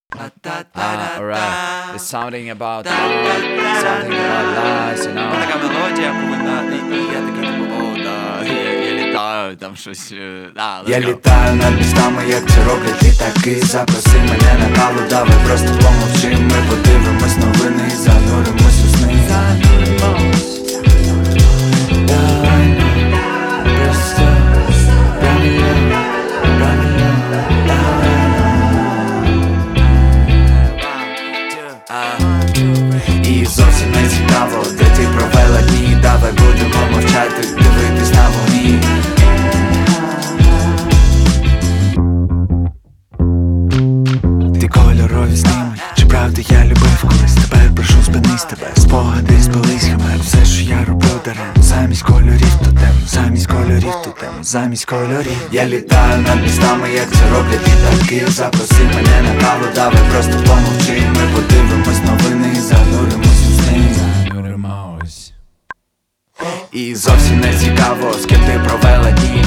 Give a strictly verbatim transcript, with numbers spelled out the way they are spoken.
Uh, alright, it's something about love, something about lies, you know. Така мелодія повинна, і, і я такий думаю, о, да, я, я літаю, там щось, е, да, let's Я go. літаю над містами, як це роблять літаки. Запроси мене на каву, давай просто помовчи. Ми подивимось новини і зануримось у сни. Давай, просто правильно, правильно, давай. І зовсім не цікаво, де ти провела дні. Давай будемо мовчати, дивитись на вогні. Ти кольорові зніми, чи правда я любив колись. Тепер прошу спинись тебе, спогади збились химер. Все, що я роблю даремно, замість кольорів то темно, замість кольорів то темно, замість кольорів. Я літаю над містами, як це роблять літаки. Запроси мене на каву, давай просто помовчи. Ми подивимось новини і зануримось у сни. Зануримось. І зовсім не цікаво, з ким ти провела дні.